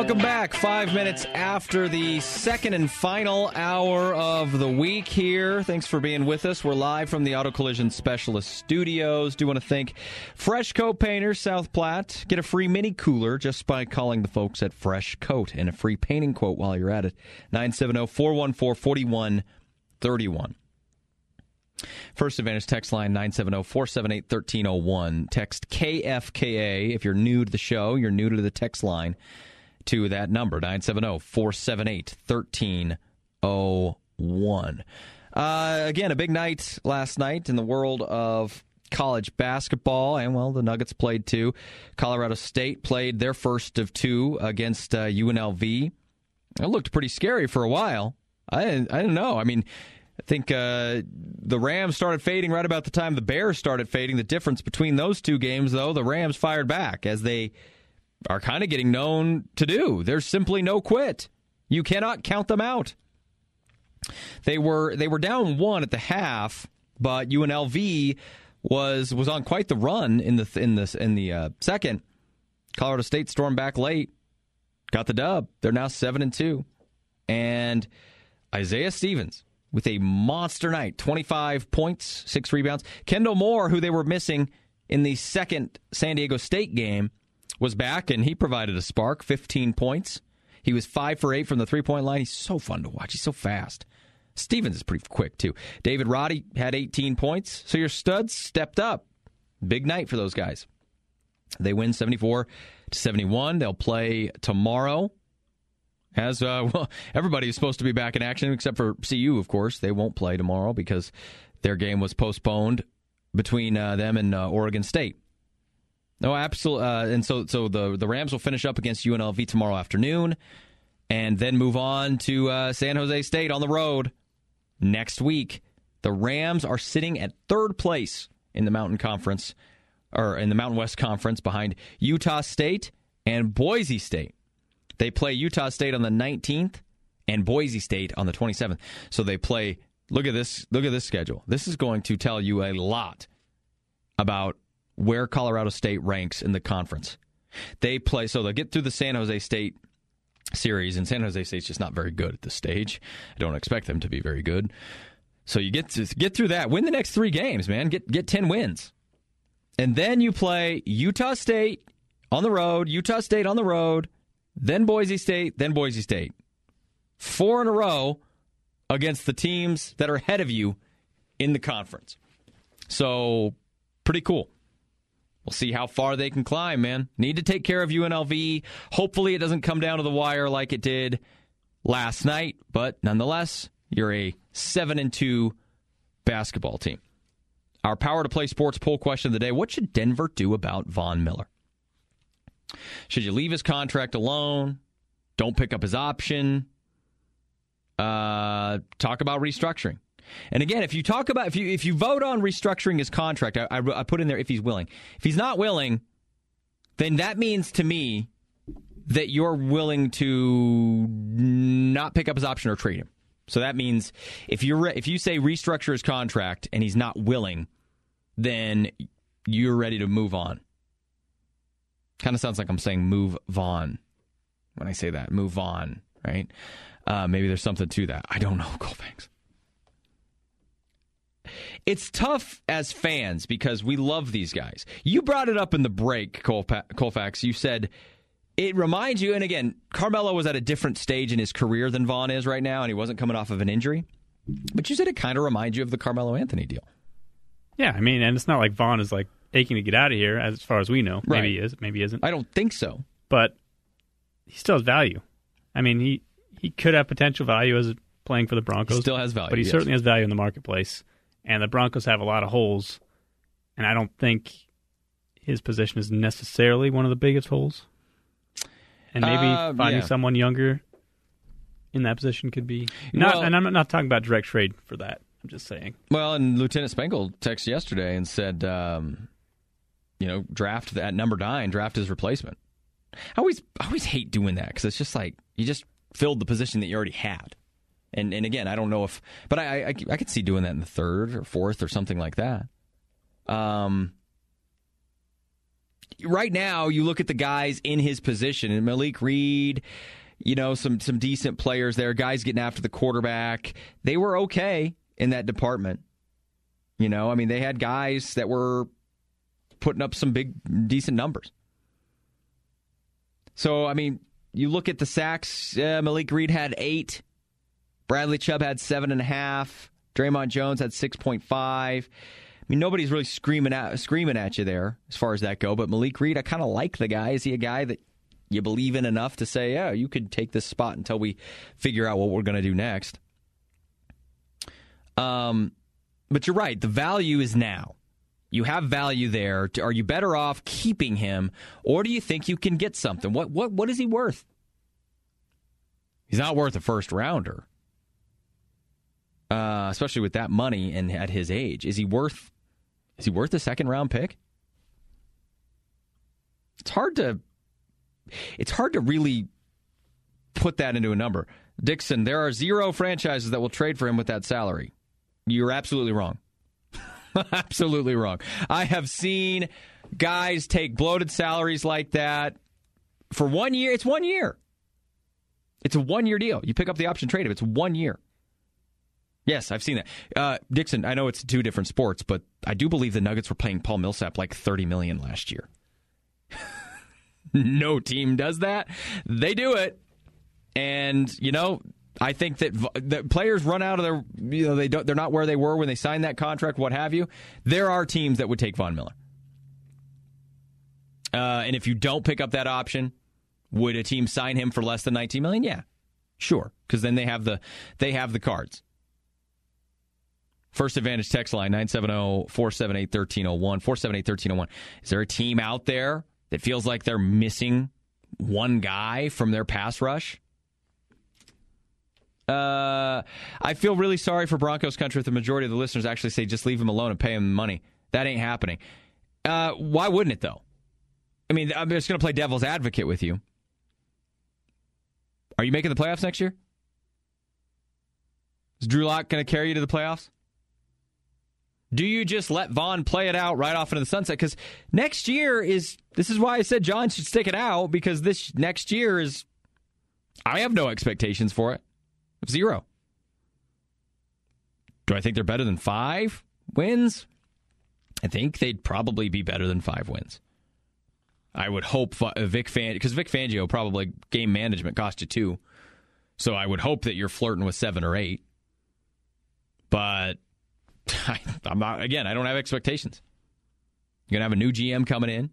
Welcome back. 5 minutes after the second and final hour of the week here. Thanks for being with us. We're live from the Auto Collision Specialist Studios. Do want to thank Fresh Coat Painters, South Platte. Get a free mini cooler just by calling the folks at Fresh Coat and a free painting quote while you're at it. 970-414-4131. First Advantage text line 970-478-1301. Text KFKA if you're new to the show, you're new to the text line, to that number, 970-478-1301. Again, a big night last night in the world of college basketball, and, well, the Nuggets played too. Colorado State played their first of two against UNLV. It looked pretty scary for a while. I didn't know. I mean, I think the Rams started fading right about the time the Bears started fading. The difference between those two games, though, the Rams fired back, as they are kind of getting known to do. There's simply no quit. You cannot count them out. They were down one at the half, but UNLV was on quite the run in the second. Colorado State stormed back late, got the dub. They're now 7-2, and Isaiah Stevens with a monster night, 25 points, 6 rebounds. Kendall Moore, who they were missing in the second San Diego State game, was back, and he provided a spark, 15 points. He was 5 for 8 from the three-point line. He's so fun to watch. He's so fast. Stevens is pretty quick, too. David Roddy had 18 points, so your studs stepped up. Big night for those guys. They win 74-71. They'll play tomorrow. As everybody is supposed to be back in action, except for CU, of course. They won't play tomorrow because their game was postponed between them and Oregon State. No, absolutely. And so the Rams will finish up against UNLV tomorrow afternoon and then move on to San Jose State on the road next week. The Rams are sitting at third place in the Mountain Conference, or in the Mountain West Conference, behind Utah State and Boise State. They play Utah State on the 19th and Boise State on the 27th. So they play. Look at this schedule. This is going to tell you a lot about where Colorado State ranks in the conference. They play, so they'll get through the San Jose State series, and San Jose State's just not very good at this stage. I don't expect them to be very good. So you get through that, win the next 3 games, man. Get 10 wins. And then you play Utah State on the road, Utah State on the road, then Boise State, then Boise State. 4 in a row against the teams that are ahead of you in the conference. So, pretty cool. We'll see how far they can climb, man. Need to take care of UNLV. Hopefully it doesn't come down to the wire like it did last night. But nonetheless, you're a 7-2 basketball team. Our Power to Play Sports poll question of the day: what should Denver do about Von Miller? Should you leave his contract alone? Don't pick up his option? Talk about restructuring. And again, if you vote on restructuring his contract, I put in there if he's willing. If he's not willing, then that means to me that you're willing to not pick up his option or trade him. So that means if you say restructure his contract and he's not willing, then you're ready to move on. Kind of sounds like I'm saying move on when I say that. Move on, right? Maybe there's something to that. I don't know, Colfax. It's tough as fans because we love these guys. You brought it up in the break, Colfax. You said it reminds you, and again, Carmelo was at a different stage in his career than Vaughn is right now, and he wasn't coming off of an injury. But you said it kind of reminds you of the Carmelo Anthony deal. Yeah, I mean, and it's not like Vaughn is like aching to get out of here, as far as we know. Right. Maybe he is, maybe he isn't. I don't think so. But he still has value. I mean, he could have potential value as playing for the Broncos. He still has value, but he yes. certainly has value in the marketplace. And the Broncos have a lot of holes, and I don't think his position is necessarily one of the biggest holes. And maybe finding someone younger in that position could be. And I'm not talking about direct trade for that. I'm just saying. Well, and Lieutenant Spangle texted yesterday and said, draft at number 9, draft his replacement. I always hate doing that because it's just like you just filled the position that you already had. And again, I don't know if, but I could see doing that in the 3rd or 4th or something like that. right now, you look at the guys in his position, and Malik Reed, some decent players there, guys getting after the quarterback. They were okay in that department. They had guys that were putting up some big, decent numbers. So, you look at the sacks, Malik Reed had 8. Bradley Chubb had 7.5. Draymond Jones had 6.5. Nobody's really screaming at you there as far as that go. But Malik Reed, I kind of like the guy. Is he a guy that you believe in enough to say, yeah, you could take this spot until we figure out what we're going to do next? But you're right. The value is now. You have value there. Are you better off keeping him, or do you think you can get something? What is he worth? He's not worth a first rounder, especially with that money and at his age. Is he worth a second round pick? It's hard to really put that into a number. Dixon, there are 0 franchises that will trade for him with that salary. You're absolutely wrong. Absolutely wrong. I have seen guys take bloated salaries like that for 1 year. It's 1 year. It's a 1-year deal. You pick up the option trade if it's 1 year. Yes, I've seen that. Dixon, I know it's 2 different sports, but I do believe the Nuggets were paying Paul Millsap like $30 million last year. No team does that. They do it. And, I think that players run out of their, they're not where they were when they signed that contract, what have you. There are teams that would take Von Miller. And if you don't pick up that option, would a team sign him for less than $19 million? Yeah, sure, because then they have the cards. First Advantage text line 970-478-1301, 478-1301. Is there a team out there that feels like they're missing one guy from their pass rush? I feel really sorry for Broncos country if the majority of the listeners actually say just leave him alone and pay him money. That ain't happening. Why wouldn't it, though? I'm just going to play devil's advocate with you. Are you making the playoffs next year? Is Drew Lock going to carry you to the playoffs? Do you just let Vaughn play it out right off into the sunset? Because next year this is why I said John should stick it out, because this next year I have no expectations for it. 0. Do I think they're better than 5 wins? I think they'd probably be better than 5 wins. I would hope because Vic Fangio probably game management cost you 2. So I would hope that you're flirting with 7 or 8. But I'm not. Again, I don't have expectations. You're gonna have a new GM coming in.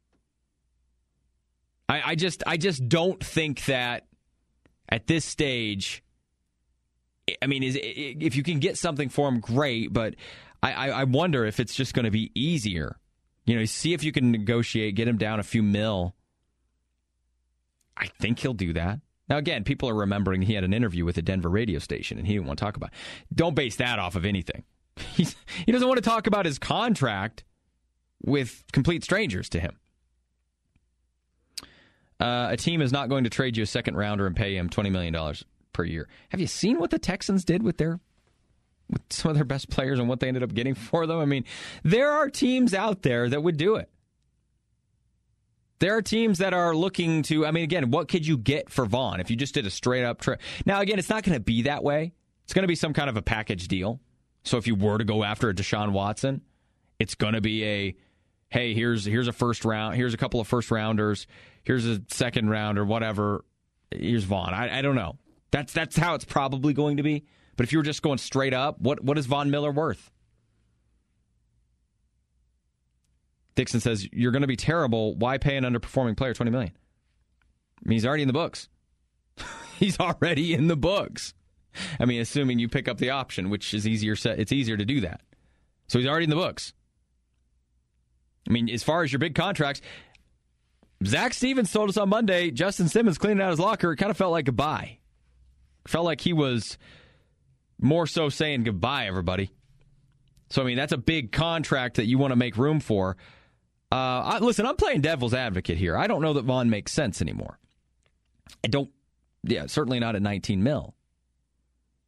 I just don't think that at this stage. If you can get something for him, great. But I wonder if it's just going to be easier. See if you can negotiate, get him down a few mil. I think he'll do that. Now, again, people are remembering he had an interview with a Denver radio station, and he didn't want to talk about it. Don't base that off of anything. He doesn't want to talk about his contract with complete strangers to him. A team is not going to trade you a second rounder and pay him $20 million per year. Have you seen what the Texans did with some of their best players and what they ended up getting for them? There are teams out there that would do it. There are teams that are looking to, again, what could you get for Vaughn if you just did a straight-up trade? Now, again, it's not going to be that way. It's going to be some kind of a package deal. So if you were to go after a Deshaun Watson, it's going to be hey, here's a first round, here's a couple of first-rounders, here's a second round or whatever, here's Vaughn. I don't know. That's how it's probably going to be. But if you were just going straight up, what is Von Miller worth? Dixon says, you're going to be terrible. Why pay an underperforming player $20 million? He's already in the books. He's already in the books. Assuming you pick up the option, which is easier. It's easier to do that. So he's already in the books. As far as your big contracts, Zach Stevens told us on Monday, Justin Simmons cleaning out his locker. It kind of felt like goodbye. Felt like he was more so saying goodbye, everybody. So, that's a big contract that you want to make room for. Listen, I'm playing devil's advocate here. I don't know that Vaughn makes sense anymore. Certainly not at 19 mil.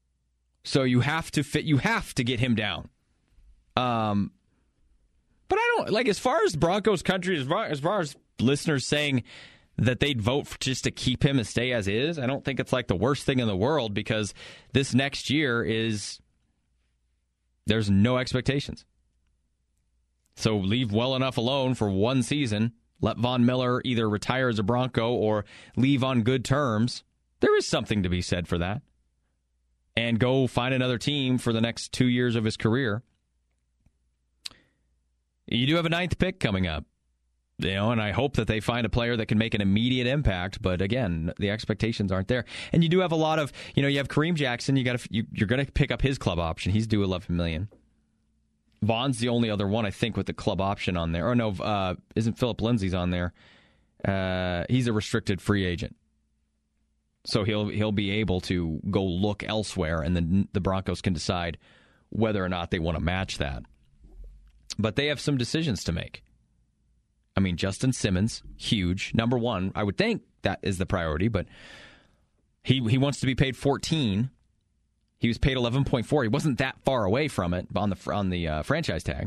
So you have to get him down. But I don't like, as far as Broncos country, as far as listeners saying that they'd vote for just to keep him and stay as is, I don't think it's like the worst thing in the world, because this next year there's no expectations. So leave well enough alone for one season. Let Von Miller either retire as a Bronco or leave on good terms. There is something to be said for that. And go find another team for the next 2 years of his career. You do have a 9th pick coming up, and I hope that they find a player that can make an immediate impact. But again, the expectations aren't there. And you do have a lot of, you have Kareem Jackson. You're going to pick up his club option. He's due $11 million. Vaughn's the only other one, I think, with the club option on there. Or no, isn't Philip Lindsay's on there? He's a restricted free agent. So he'll be able to go look elsewhere, and then the Broncos can decide whether or not they want to match that. But they have some decisions to make. I mean, Justin Simmons, huge. Number one, I would think that is the priority, but he wants to be paid $14. He was paid $11.4. He wasn't that far away from it on the franchise tag.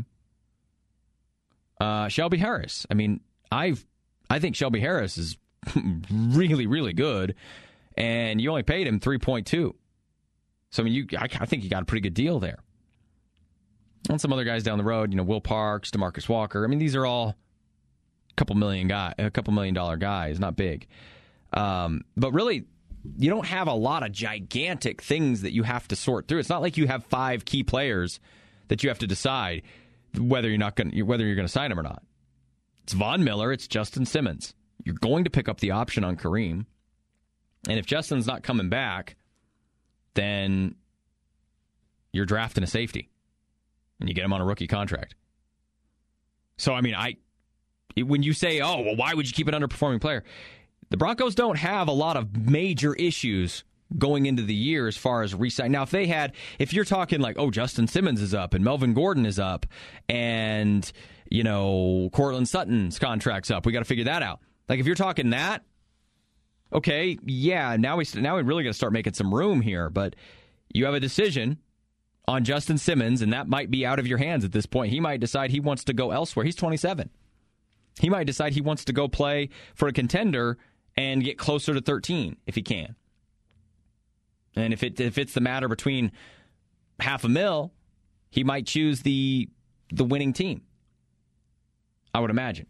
Shelby Harris. I mean, I think Shelby Harris is really, really good, and you only paid him $3.2. So I mean, I think you got a pretty good deal there. And some other guys down the road, Will Parks, DeMarcus Walker. I mean, these are all a couple million dollar guys, not big. But really, you don't have a lot of gigantic things that you have to sort through. It's not like you have 5 key players that you have to decide whether you're going to sign them or not. It's Von Miller, it's Justin Simmons. You're going to pick up the option on Kareem. And if Justin's not coming back, then you're drafting a safety. And you get him on a rookie contract. So, I mean, when you say, oh, well, why would you keep an underperforming player? The Broncos don't have a lot of major issues going into the year as far as re-sign. Now, if you're talking like, oh, Justin Simmons is up and Melvin Gordon is up and, Cortland Sutton's contract's up, we got to figure that out. Like, if you're talking that, okay, yeah, now we really got to start making some room here. But you have a decision on Justin Simmons, and that might be out of your hands at this point. He might decide he wants to go elsewhere. He's 27. He might decide he wants to go play for a contender and get closer to 13 if he can. And if it's the matter between $500,000, he might choose the winning team, I would imagine.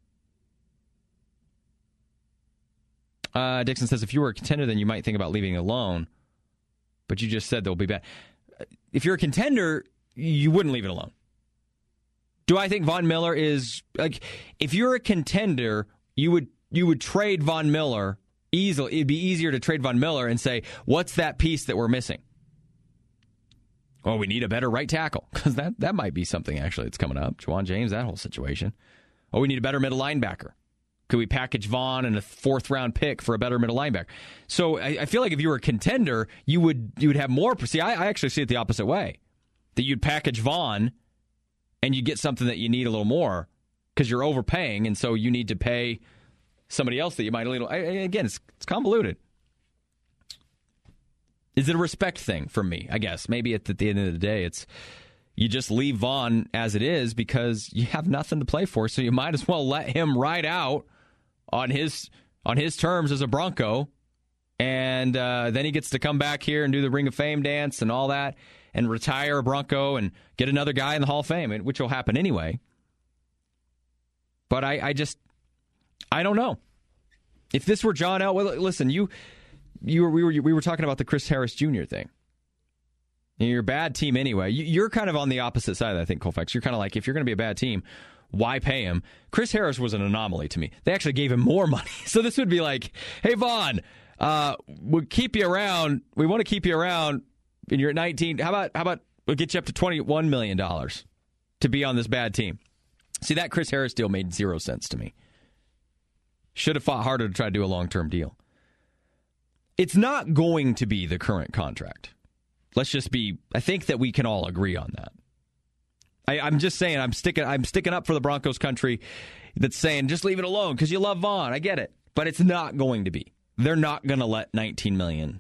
Dixon says, if you were a contender, then you might think about leaving it alone. But you just said they'll be bad. If you're a contender, you wouldn't leave it alone. Do I think Von Miller is like? If you're a contender, you would trade Von Miller easily. It'd be easier to trade Von Miller and say, what's that piece that we're missing? Oh, we need a better right tackle, because that might be something actually that's coming up. Juwan James, that whole situation. Oh, we need a better middle linebacker. Could we package Vaughn and a 4th-round pick for a better middle linebacker? So I feel like if you were a contender, you would have more. See, I actually see it the opposite way. That you'd package Vaughn and you get something that you need a little more because you're overpaying, and so you need to pay somebody else that you might a little. Again, it's convoluted. Is it a respect thing from me? I guess. Maybe at the end of the day, it's you just leave Vaughn as it is because you have nothing to play for, so you might as well let him ride out on his terms as a Bronco, and then he gets to come back here and do the Ring of Fame dance and all that, and retire a Bronco and get another guy in the Hall of Fame, which will happen anyway. But I don't know. If this were John Elway, listen, we were talking about the Chris Harris Jr. thing. You're a bad team anyway. You're kind of on the opposite side of that, I think, Colfax. You're kind of like, if you're going to be a bad team, why pay him? Chris Harris was an anomaly to me. They actually gave him more money. So this would be like, hey, Vaughn, we'll keep you around. We want to keep you around, and you're at 19. How about we'll get you up to $21 million to be on this bad team? See, that Chris Harris deal made 0 sense to me. Should have fought harder to try to do a long-term deal. It's not going to be the current contract. I think that we can all agree on that. I'm just saying, I'm sticking up for the Broncos country that's saying, just leave it alone because you love Vaughn. I get it. But it's not going to be. They're not going to let $19 million.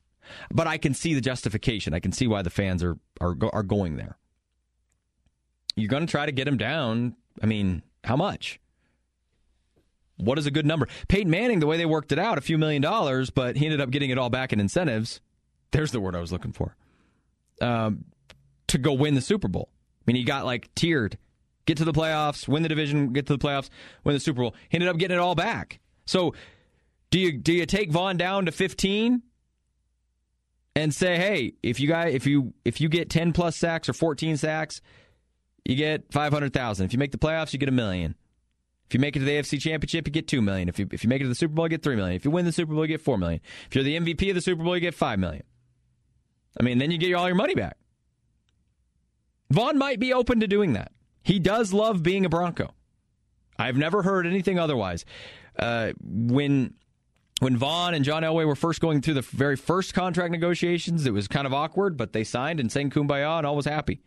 But I can see the justification. I can see why the fans are going there. you're going to try to get him down. I mean, how much? What is a good number? Peyton Manning, the way they worked it out, a few $1 million, but he ended up getting it all back in incentives. There's the word I was looking for. To go win the Super Bowl. I mean, he got like tiered. Get to the playoffs, win the division, get to the playoffs, win the Super Bowl. He ended up getting it all back. So do you take Vaughn down to 15 and say, hey, if you get 10 plus sacks or 14 sacks, you get $500,000. If you make the playoffs, you get $1 million. If you make it to the AFC Championship, you get $2 million. If you make it to the Super Bowl, you get $3 million. If you win the Super Bowl, you get $4 million. If you're the MVP of the Super Bowl, you get $5 million. I mean, then you get all your money back. Vaughn might be open to doing that. He does love being a Bronco. I've never heard anything otherwise. When Vaughn and John Elway were first going through the very first contract negotiations, it was kind of awkward, but they signed and sang Kumbaya and all was happy.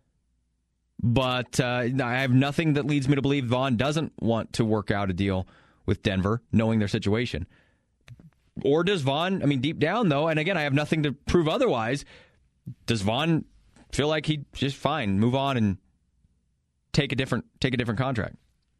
But I have nothing that leads me to believe Vaughn doesn't want to work out a deal with Denver, knowing their situation. Or does Vaughn, I mean, deep down, though, and again, I have nothing to prove otherwise, does Vaughn feel like he'd just fine, move on and take a different contract?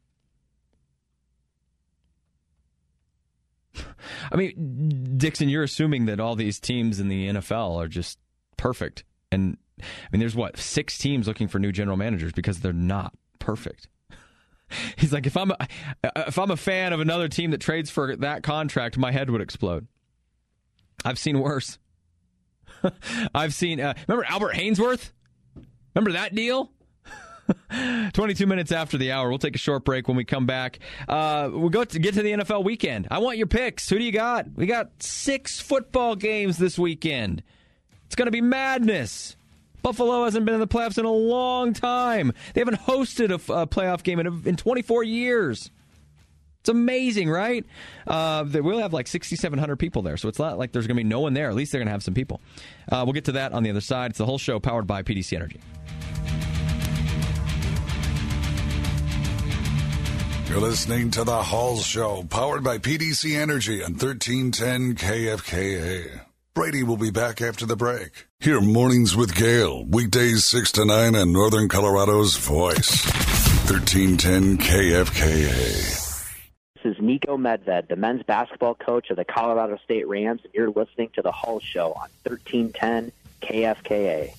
I mean, Dixon, you're assuming that all these teams in the NFL are just perfect. And I mean, there's 6 teams looking for new general managers because they're not perfect. He's like, if I'm a fan of another team that trades for that contract, my head would explode. I've seen worse. I've seen, remember Albert Hainsworth? Remember that deal? 22 minutes after the hour. We'll take a short break. When we come back, we'll get to the NFL weekend. I want your picks. Who do you got? We got 6 football games this weekend. It's going to be madness. Buffalo hasn't been in the playoffs in a long time. They haven't hosted a playoff game in 24 years. It's amazing, right? We'll have like 6,700 people there, so it's not like there's going to be no one there. At least they're going to have some people. We'll get to that on the other side. It's the whole show powered by PDC Energy. You're listening to The Hall Show, powered by PDC Energy on 1310 KFKA. Brady will be back after the break. Hear Mornings with Gale, weekdays 6 to 9 on Northern Colorado's Voice. 1310 KFKA. This is Nico Medved, the men's basketball coach of the Colorado State Rams, and you're listening to The Hall Show on 1310 KFKA.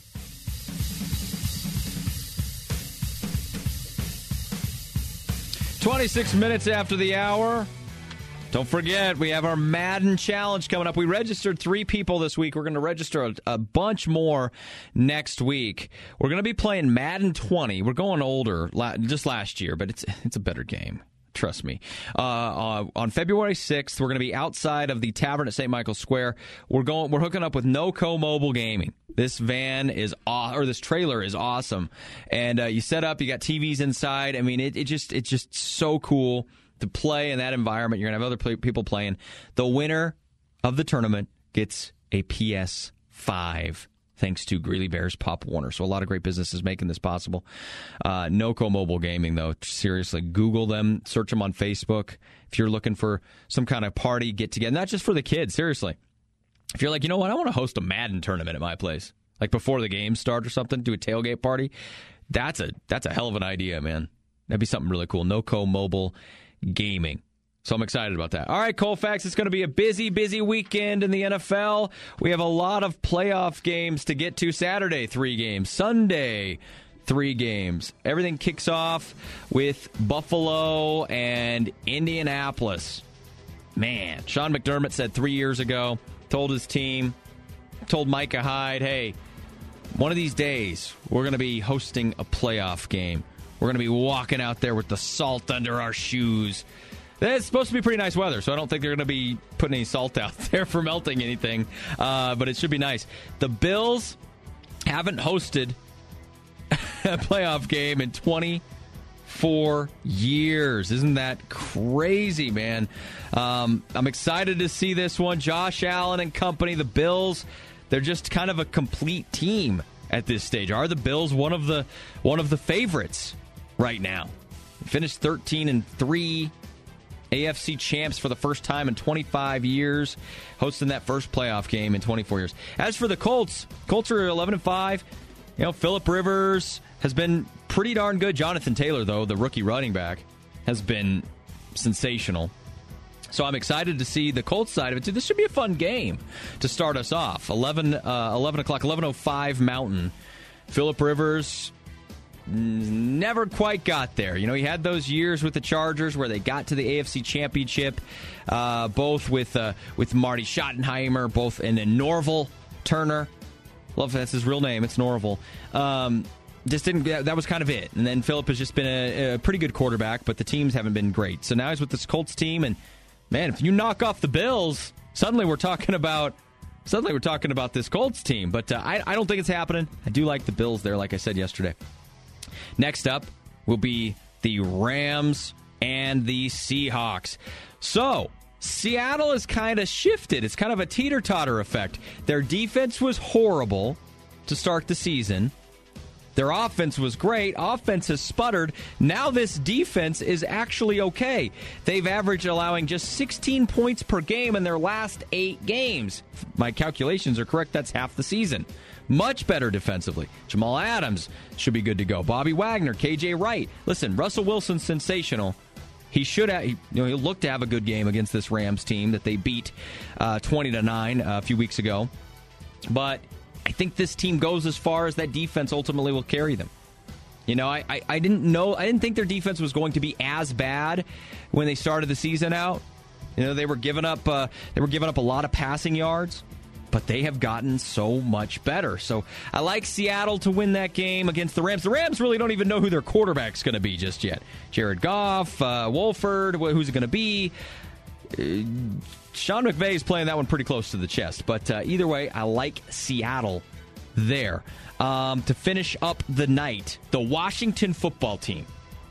"26 minutes after the hour. Don't forget, we have our Madden Challenge coming up. We registered 3 people this week. We're going to register a bunch more next week. We're going to be playing Madden 20. We're going older, just last year, but it's a better game. Trust me. On February 6th, we're going to be outside of the Tavern at St. Michael's Square. We're hooking up with NoCo Mobile Gaming. This van is this trailer is awesome, and you set up. You got TVs inside. I mean, it's just so cool to play in that environment. You're going to have other people playing. The winner of the tournament gets a PS5, thanks to Greeley Bears Pop Warner. So a lot of great businesses making this possible. NoCo Mobile Gaming, though, seriously, Google them, search them on Facebook. If you're looking for some kind of party get-together, not just for the kids, seriously. If you're like, you know what, I want to host a Madden tournament at my place, like before the games start or something, do a tailgate party, that's a hell of an idea, man. That'd be something really cool. NoCo Mobile Gaming. So I'm excited about that. All right, Colfax, it's going to be a busy weekend in the NFL. We have a lot of playoff games to get to. Saturday, 3 games. Sunday, 3 games. Everything kicks off with Buffalo and Indianapolis. Man, Sean McDermott said 3 years ago, told his team, told Micah Hyde, hey, one of these days we're going to be hosting a playoff game. We're going to be walking out there with the salt under our shoes. It's supposed to be pretty nice weather, so I don't think they're going to be putting any salt out there for melting anything, but it should be nice. The Bills haven't hosted a playoff game in 24 years. Isn't that crazy, man? I'm excited to see this one. Josh Allen and company, the Bills, they're just kind of a complete team at this stage. Are the Bills one of the favorites right now? Finished 13-3. AFC champs for the first time in 25 years, hosting that first playoff game in 24 years. As for the Colts are 11-5. Phillip Rivers has been pretty darn good. Jonathan Taylor, though, the rookie running back, has been sensational. So I'm excited to see the Colts side of it, too. This should be a fun game to start us off. 11 o'clock, 11:05 Mountain. Phillip Rivers never quite got there. He had those years with the Chargers where they got to the AFC Championship, both with Marty Schottenheimer, both and then Norvell Turner. Love that's his real name. It's Norvell. Just didn't. That was kind of it. And then Phillip has just been a pretty good quarterback, but the teams haven't been great. So now he's with this Colts team, and man, if you knock off the Bills, suddenly we're talking about this Colts team. But I don't think it's happening. I do like the Bills there, like I said yesterday. Next up will be the Rams and the Seahawks. So Seattle has kind of shifted. It's kind of a teeter-totter effect. Their defense was horrible to start the season. Their offense was great. Offense has sputtered. Now this defense is actually okay. They've averaged allowing just 16 points per game in their last 8 games. If my calculations are correct, that's half the season. Much better defensively. Jamal Adams should be good to go. Bobby Wagner, KJ Wright. Listen, Russell Wilson's sensational. He should have. He'll look to have a good game against this Rams team that they beat 20-9 a few weeks ago. But I think this team goes as far as that defense ultimately will carry them. I didn't think their defense was going to be as bad when they started the season out. They were giving up a lot of passing yards, but they have gotten so much better. So I like Seattle to win that game against the Rams. The Rams really don't even know who their quarterback's going to be just yet. Jared Goff, Wolford, who's it going to be? Sean McVay is playing that one pretty close to the chest. But either way, I like Seattle there. To finish up the night, the Washington football team,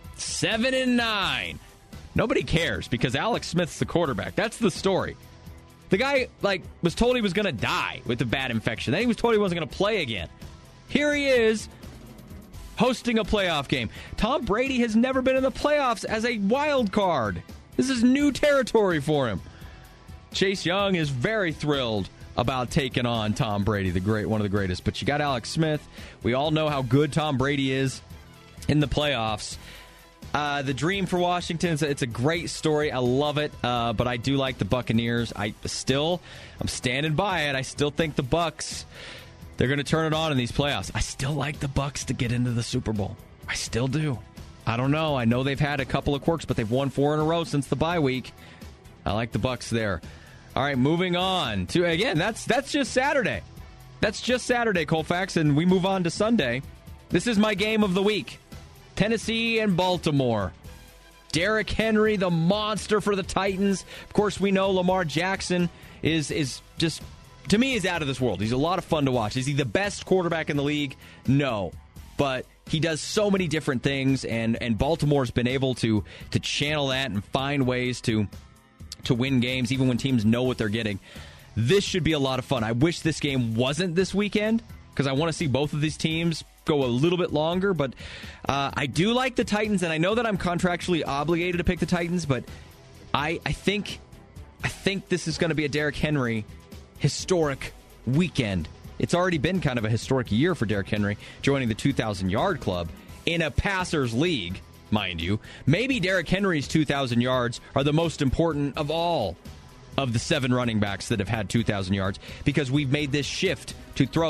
7-9. Nobody cares because Alex Smith's the quarterback. That's the story. The guy, was told he was going to die with a bad infection. Then he was told he wasn't going to play again. Here he is, hosting a playoff game. Tom Brady has never been in the playoffs as a wild card. This is new territory for him. Chase Young is very thrilled about taking on Tom Brady, one of the greatest. But you got Alex Smith. We all know how good Tom Brady is in the playoffs. The dream for Washington, it's a great story. I love it, but I do like the Buccaneers. I'm standing by it. I still think the Bucs, they're going to turn it on in these playoffs. I still like the Bucs to get into the Super Bowl. I still do. I don't know. I know they've had a couple of quirks, but they've won 4 in a row since the bye week. I like the Bucs there. All right, moving on to, again, that's just Saturday. That's just Saturday, Colfax, and we move on to Sunday. This is my game of the week. Tennessee and Baltimore. Derrick Henry, the monster for the Titans. Of course, we know Lamar Jackson is just, to me, is out of this world. He's a lot of fun to watch. Is he the best quarterback in the league? No. But he does so many different things, and Baltimore's been able to channel that and find ways to win games, even when teams know what they're getting. This should be a lot of fun. I wish this game wasn't this weekend, because I want to see both of these teams go a little bit longer, but I do like the Titans, and I know that I'm contractually obligated to pick the Titans, but I think this is going to be a Derrick Henry historic weekend. It's already been kind of a historic year for Derrick Henry, joining the 2,000-yard club in a passers league, mind you. Maybe Derrick Henry's 2,000 yards are the most important of all of the 7 running backs that have had 2,000 yards, because we've made this shift to throw,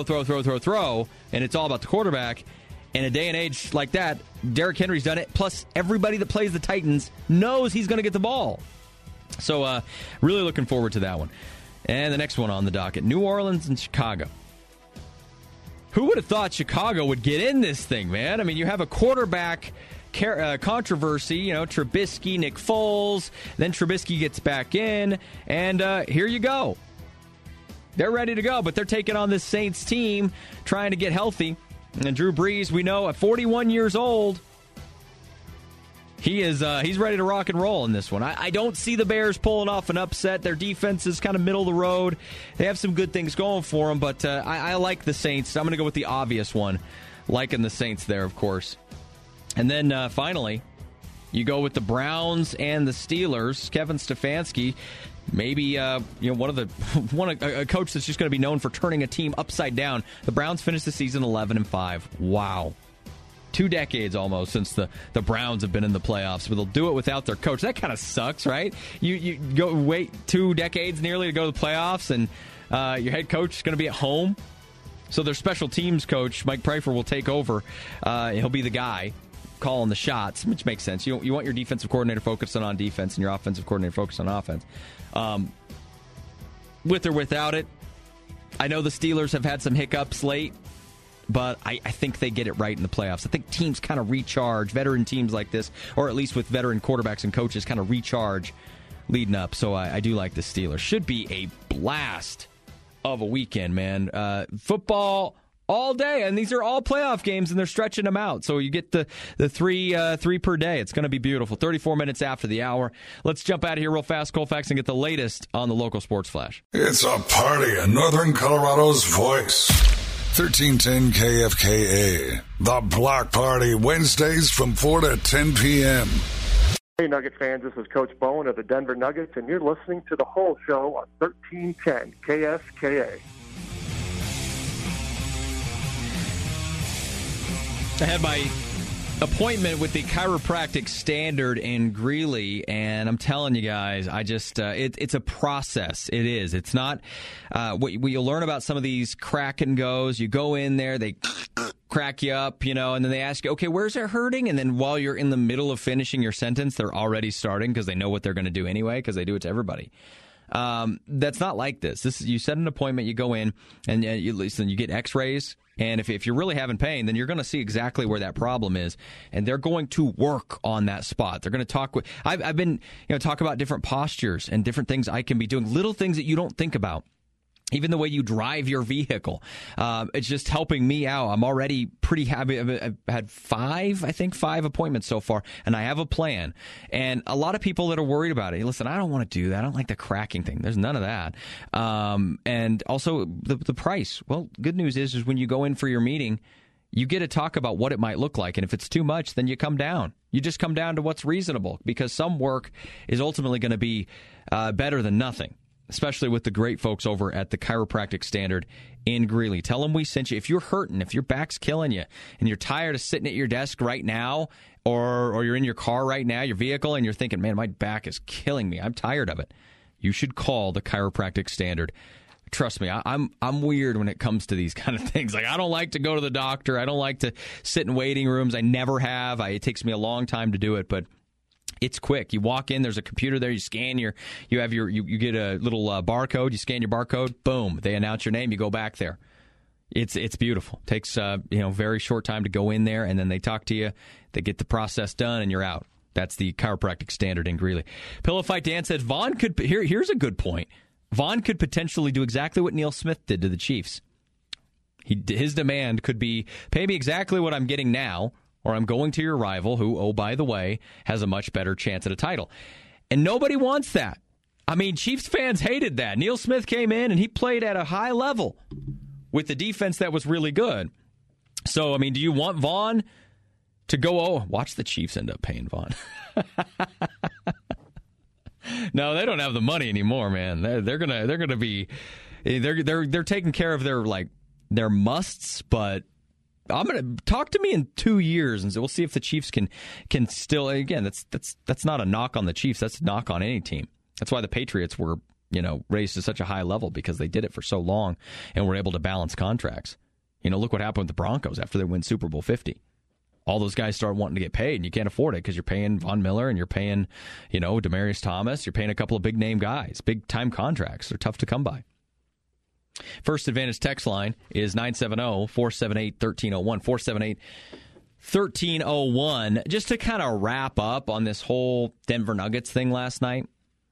and it's all about the quarterback. In a day and age like that, Derrick Henry's done it. Plus, everybody that plays the Titans knows he's going to get the ball. So, really looking forward to that one. And the next one on the docket, New Orleans and Chicago. Who would have thought Chicago would get in this thing, man? I mean, you have a quarterback controversy, Trubisky, Nick Foles, then Trubisky gets back in, and here you go. They're ready to go, but they're taking on this Saints team, trying to get healthy. And Drew Brees, we know, at 41 years old, he's ready to rock and roll in this one. I don't see the Bears pulling off an upset. Their defense is kind of middle of the road. They have some good things going for them, but I like the Saints. I'm going to go with the obvious one, liking the Saints there, of course. And then finally, you go with the Browns and the Steelers. Kevin Stefanski Maybe a coach that's just going to be known for turning a team upside down. The Browns finished the season 11-5. Wow. 2 decades almost since the Browns have been in the playoffs, but they'll do it without their coach. That kind of sucks, right? You go wait 2 decades nearly to go to the playoffs, and your head coach is going to be at home. So their special teams coach, Mike Pfeiffer, will take over. He'll be the guy calling the shots, which makes sense. You want your defensive coordinator focusing on defense and your offensive coordinator focused on offense. With or without it, I know the Steelers have had some hiccups late, but I think they get it right in the playoffs. I think teams kind of recharge, veteran teams like this, or at least with veteran quarterbacks and coaches, kind of recharge leading up. So I do like the Steelers. Should be a blast of a weekend, man. Football all day, and these are all playoff games, and they're stretching them out. So you get the three per day. It's going to be beautiful. 34 minutes after the hour. Let's jump out of here real fast, Colfax, and get the latest on the local sports flash. It's a party in Northern Colorado's voice. 1310 KFKA. The Block Party, Wednesdays from 4 to 10 p.m. Hey, Nugget fans, this is Coach Bowen of the Denver Nuggets, and you're listening to The Whole Show on 1310 KFKA. I had my appointment with the Chiropractic Standard in Greeley, and I'm telling you guys, I just it's a process. It is. It's not what you'll learn about some of these crack and goes. You go in there, they crack you up, and then they ask you, okay, where's it hurting? And then while you're in the middle of finishing your sentence, they're already starting because they know what they're going to do anyway because they do it to everybody. That's not like this. You set an appointment, you go in, and you get x-rays. And if you're really having pain, then you're going to see exactly where that problem is, and they're going to work on that spot. They're going to talk with. I've been talk about different postures and different things I can be doing, little things that you don't think about. Even the way you drive your vehicle, it's just helping me out. I'm already pretty happy. I've had 5 appointments so far, and I have a plan. And a lot of people that are worried about it, listen, I don't want to do that. I don't like the cracking thing. There's none of that. And also the price. Well, good news is when you go in for your meeting, you get to talk about what it might look like. And if it's too much, then you come down. You just come down to what's reasonable, because some work is ultimately going to be better than nothing. Especially with the great folks over at the Chiropractic Standard in Greeley. Tell them we sent you. If you're hurting, if your back's killing you, and you're tired of sitting at your desk right now, or you're in your car right now, your vehicle, and you're thinking, man, my back is killing me, I'm tired of it, you should call the Chiropractic Standard. Trust me, I'm weird when it comes to these kind of things. Like, I don't like to go to the doctor. I don't like to sit in waiting rooms. I never have. It takes me a long time to do it, but it's quick. You walk in, there's a computer there, you scan you get a little barcode, you scan your barcode, boom, they announce your name, you go back there. It's beautiful. Takes very short time to go in there, and then they talk to you, they get the process done, and you're out. That's the Chiropractic Standard in Greeley. Pillow Fight Dan said Vaughn could here's a good point. Vaughn could potentially do exactly what Neil Smith did to the Chiefs. His demand could be, pay me exactly what I'm getting now, or I'm going to your rival who, oh, by the way, has a much better chance at a title. And nobody wants that. I mean, Chiefs fans hated that. Neil Smith came in and he played at a high level with the defense that was really good. So, I mean, do you want Vaughn to go, watch the Chiefs end up paying Vaughn. No, they don't have the money anymore, man. They're gonna be they're taking care of their musts, but I'm going to talk to me in 2 years, and so we'll see if the Chiefs can still. Again, that's not a knock on the Chiefs. That's a knock on any team. That's why the Patriots were raised to such a high level, because they did it for so long and were able to balance contracts. Look what happened with the Broncos after they win Super Bowl 50. All those guys started wanting to get paid, and you can't afford it because you're paying Von Miller and you're paying Demaryius Thomas. You're paying a couple of big name guys, big time contracts. They're tough to come by. First Advantage text line is 970-478-1301, 478-1301. Just to kind of wrap up on this whole Denver Nuggets thing last night,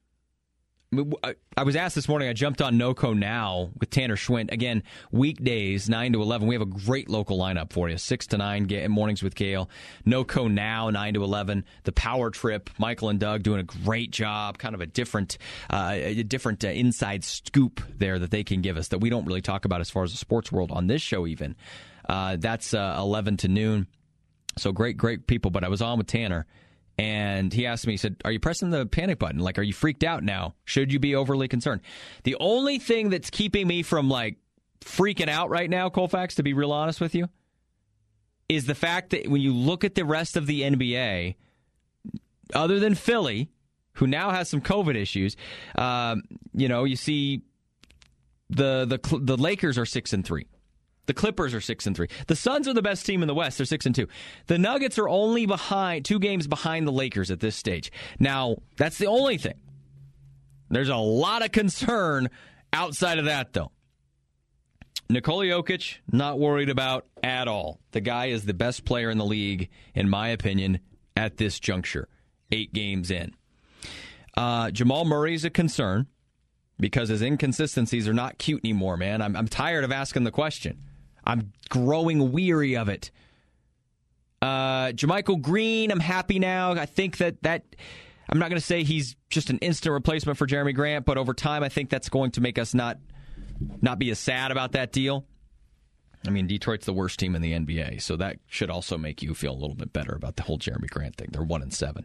I was asked this morning, I jumped on NoCo Now with Tanner Schwint. Again, weekdays, 9 to 11. We have a great local lineup for you, 6 to 9, mornings with Gale. NoCo Now, 9 to 11. The Power Trip, Michael and Doug doing a great job, kind of a different inside scoop there that they can give us that we don't really talk about as far as the sports world on this show even. That's 11 to noon. So great people. But I was on with Tanner, And he asked me, he said, are you pressing the panic button? Like, are you freaked out now? Should you be overly concerned? The only thing that's keeping me from, like, freaking out right now, Colfax, to be real honest with you, is the fact that when you look at the rest of the NBA, other than Philly, who now has some COVID issues, you see the Lakers are 6-3. The Clippers are 6-3. The Suns are the best team in the West. They're 6-2. The Nuggets are only 2 games behind the Lakers at this stage. Now, that's the only thing. There's a lot of concern outside of that, though. Nikola Jokic, not worried about at all. The guy is the best player in the league, in my opinion, at this juncture, 8 games in. Jamal Murray's a concern because his inconsistencies are not cute anymore, man. I'm tired of asking the question. I'm growing weary of it. JaMychal Green, I'm happy now. I think that I'm not going to say he's just an instant replacement for Jeremy Grant, but over time I think that's going to make us not be as sad about that deal. I mean, Detroit's the worst team in the NBA, so that should also make you feel a little bit better about the whole Jeremy Grant thing. They're 1-7.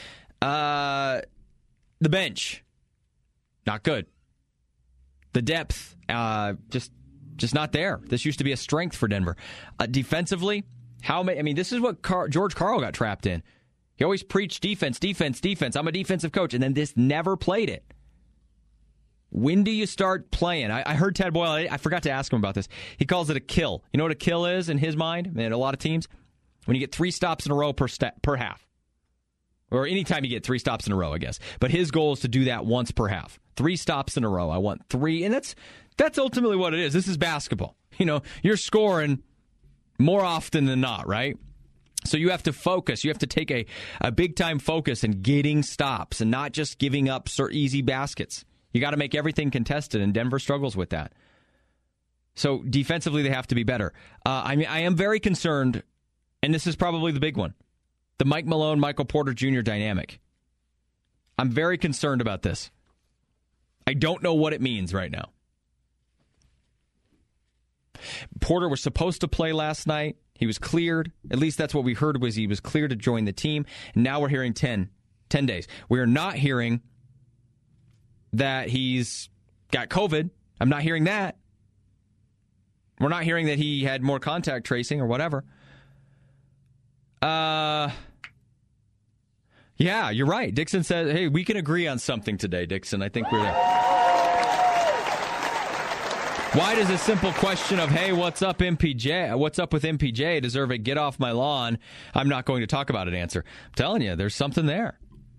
The bench, not good. The depth, just not there. This used to be a strength for Denver. Defensively, this is what George Karl got trapped in. He always preached defense. I'm a defensive coach, and then this never played it. When do you start playing? I heard Tad Boyle, I forgot to ask him about this. He calls it a kill. You know what a kill is in his mind, and a lot of teams? When you get 3 stops in a row per half. Or anytime you get 3 stops in a row, I guess. But his goal is to do that once per half. 3 stops in a row. I want 3, and that's ultimately what it is. This is basketball. You're scoring more often than not, right? So you have to focus. You have to take a big-time focus in getting stops and not just giving up easy baskets. You got to make everything contested, and Denver struggles with that. So defensively, they have to be better. I am very concerned, and this is probably the big one, the Mike Malone, Michael Porter Jr. dynamic. I'm very concerned about this. I don't know what it means right now. Porter was supposed to play last night. He was cleared. At least that's what we heard, was he was cleared to join the team. And now we're hearing 10 days. We are not hearing that he's got COVID. I'm not hearing that. We're not hearing that he had more contact tracing or whatever. Yeah, you're right. Dixon says, hey, we can agree on something today, Dixon. I think we're there. Why does a simple question of, hey, what's up, MPJ? What's up with MPJ deserve a get off my lawn? I'm not going to talk about it answer. I'm telling you, there's something there.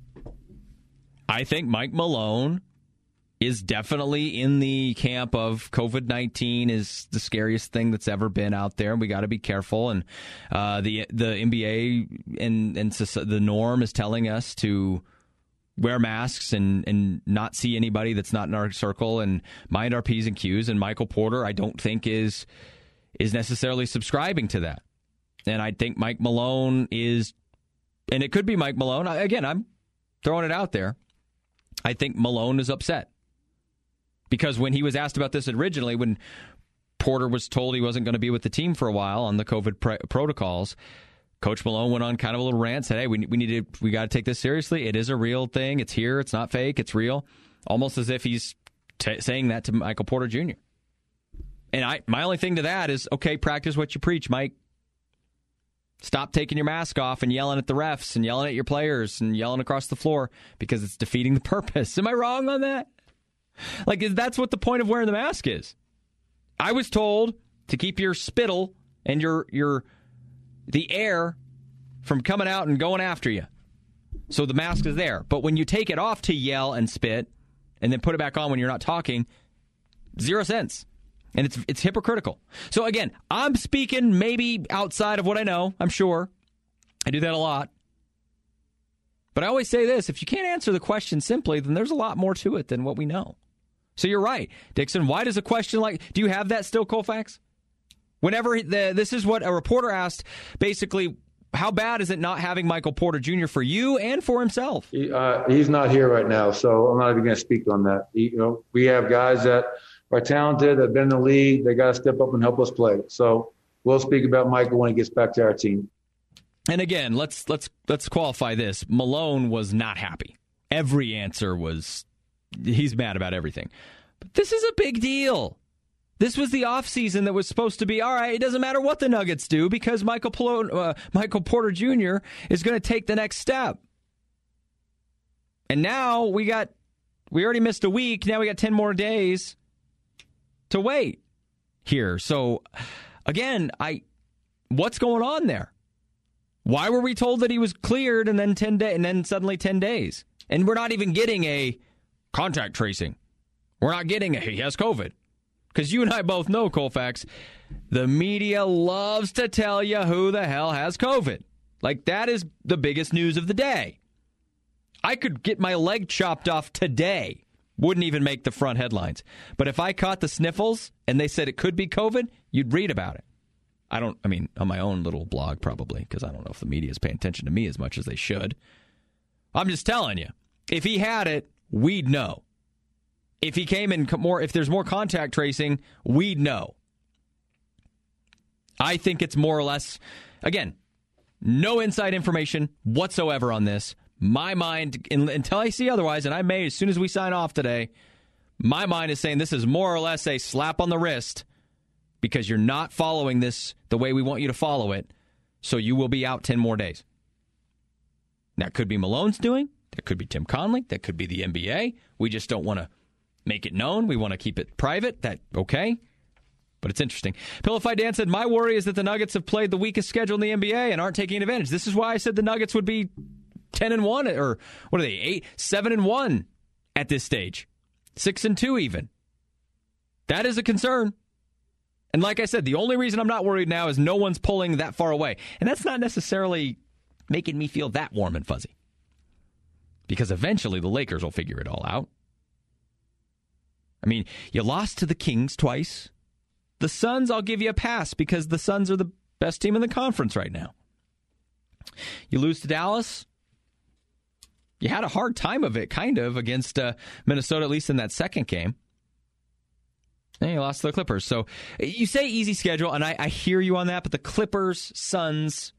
I think Mike Malone is definitely in the camp of COVID-19 is the scariest thing that's ever been out there. We got to be careful. And the NBA and the norm is telling us to wear masks and not see anybody that's not in our circle and mind our P's and Q's. And Michael Porter, I don't think is necessarily subscribing to that. And I think Mike Malone is, and it could be Mike Malone. Again, I'm throwing it out there. I think Malone is upset. Because when he was asked about this originally, when Porter was told he wasn't going to be with the team for a while on the COVID protocols, Coach Malone went on kind of a little rant, said, hey, we got to take this seriously. It is a real thing. It's here. It's not fake. It's real. Almost as if he's saying that to Michael Porter Jr. And my only thing to that is, okay, practice what you preach, Mike. Stop taking your mask off and yelling at the refs and yelling at your players and yelling across the floor because it's defeating the purpose. Am I wrong on that? Like, that's what the point of wearing the mask is. I was told to keep your spittle and the air from coming out and going after you. So the mask is there. But when you take it off to yell and spit and then put it back on when you're not talking, 0 sense. And it's hypocritical. So again, I'm speaking maybe outside of what I know. I'm sure. I do that a lot. But I always say this, if you can't answer the question simply, then there's a lot more to it than what we know. So you're right, Dixon. Why does a question do you have that still, Colfax? Whenever this is what a reporter asked, basically, how bad is it not having Michael Porter Jr. for you and for himself? He's not here right now, so I'm not even going to speak on that. We have guys that are talented, that have been in the league. They got to step up and help us play. So we'll speak about Michael when he gets back to our team. And again, let's qualify this. Malone was not happy. Every answer was he's mad about everything. But this is a big deal. This was the offseason that was supposed to be, all right, it doesn't matter what the Nuggets do because Michael Porter Jr. is going to take the next step. And now we already missed a week. Now we got 10 more days to wait here. So, again, what's going on there? Why were we told that he was cleared and then suddenly 10 days? And we're not even getting a contact tracing. We're not getting he has COVID. Because you and I both know, Colfax, the media loves to tell you who the hell has COVID. Like, that is the biggest news of the day. I could get my leg chopped off today. Wouldn't even make the front headlines. But if I caught the sniffles and they said it could be COVID, you'd read about it. On my own little blog probably, because I don't know if the media is paying attention to me as much as they should. I'm just telling you, if he had it, we'd know. If he came in if there's more contact tracing, we'd know. I think it's more or less, again, no inside information whatsoever on this. My mind, until I see otherwise, and I may as soon as we sign off today, my mind is saying this is more or less a slap on the wrist because you're not following this the way we want you to follow it, so you will be out 10 more days. That could be Malone's doing. That could be Tim Connelly. That could be the NBA. We just don't want to make it known. We want to keep it private. Okay. But it's interesting. Pillify Dan said, my worry is that the Nuggets have played the weakest schedule in the NBA and aren't taking advantage. This is why I said the Nuggets would be 10-1, or what are they, 7-1 at this stage. 6-2 even. That is a concern. And like I said, the only reason I'm not worried now is no one's pulling that far away. And that's not necessarily making me feel that warm and fuzzy. Because eventually the Lakers will figure it all out. I mean, you lost to the Kings twice. The Suns, I'll give you a pass because the Suns are the best team in the conference right now. You lose to Dallas. You had a hard time of it, kind of, against Minnesota, at least in that second game. And you lost to the Clippers. So you say easy schedule, and I hear you on that, but the Clippers, Suns,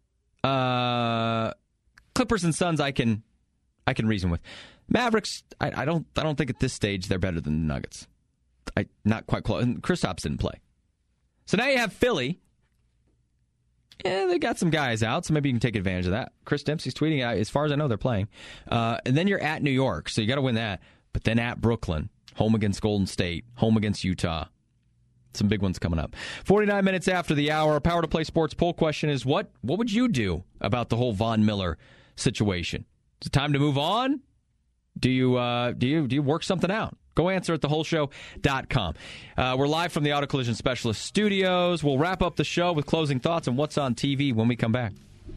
Clippers and Suns I can reason with. Mavericks, I don't think at this stage they're better than the Nuggets. Not quite close. And Kristaps didn't play. So now you have Philly. Yeah, they got some guys out, so maybe you can take advantage of that. Chris Dempsey's tweeting out, as far as I know, they're playing. And then you're at New York, so you got to win that. But then at Brooklyn, home against Golden State, home against Utah. Some big ones coming up. 49 minutes after the hour, Power to Play Sports poll question is, what would you do about the whole Von Miller situation? Is it time to move on? Do you work something out? Go answer at thewholeshow.com. We're live from the Auto Collision Specialist Studios. We'll wrap up the show with closing thoughts on what's on TV when we come back.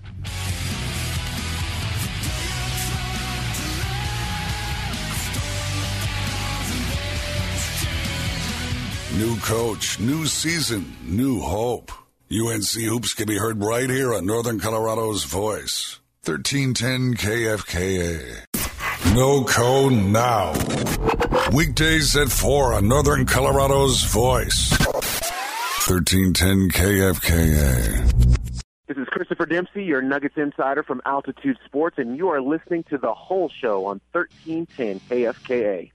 New coach, new season, new hope. UNC Hoops can be heard right here on Northern Colorado's Voice. 1310 KFKA. NoCo now. Weekdays at 4 on Northern Colorado's Voice. 1310 KFKA. This is Christopher Dempsey, your Nuggets insider from Altitude Sports, and you are listening to The Whole Show on 1310 KFKA.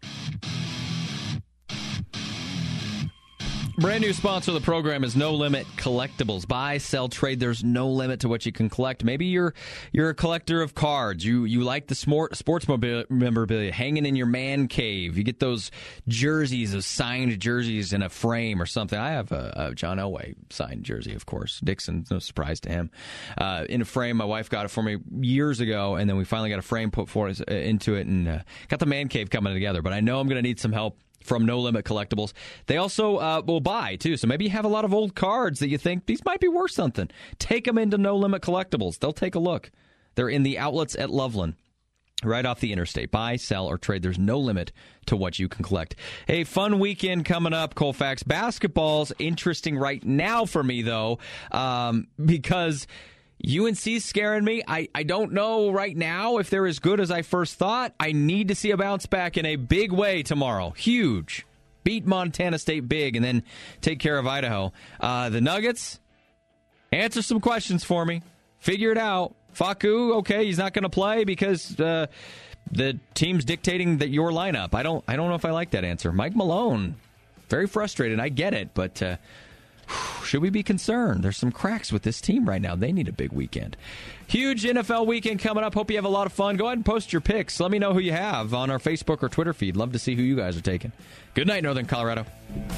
Brand new sponsor of the program is No Limit Collectibles. Buy, sell, trade. There's no limit to what you can collect. Maybe you're a collector of cards. You like the sports memorabilia hanging in your man cave. You get those jerseys, those signed jerseys in a frame or something. I have a John Elway signed jersey, of course. Dixon, no surprise to him. In a frame, my wife got it for me years ago, and then we finally got a frame put for us into it, and got the man cave coming together. But I know I'm going to need some help from No Limit Collectibles. They also will buy, too. So maybe you have a lot of old cards that you think these might be worth something. Take them into No Limit Collectibles. They'll take a look. They're in the outlets at Loveland, right off the interstate. Buy, sell, or trade. There's no limit to what you can collect. Hey, fun weekend coming up, Colfax. Basketball's interesting right now for me, though, because UNC's scaring me. I don't know right now if they're as good as I first thought. I need to see a bounce back in a big way tomorrow. Huge. Beat Montana State big and then take care of Idaho. The Nuggets, answer some questions for me. Figure it out. Facu, okay, he's not going to play because the team's dictating that your lineup. I don't know if I like that answer. Mike Malone, very frustrated. I get it, but should we be concerned? There's some cracks with this team right now. They need a big weekend. Huge NFL weekend coming up. Hope you have a lot of fun. Go ahead and post your picks. Let me know who you have on our Facebook or Twitter feed. Love to see who you guys are taking. Good night, Northern Colorado.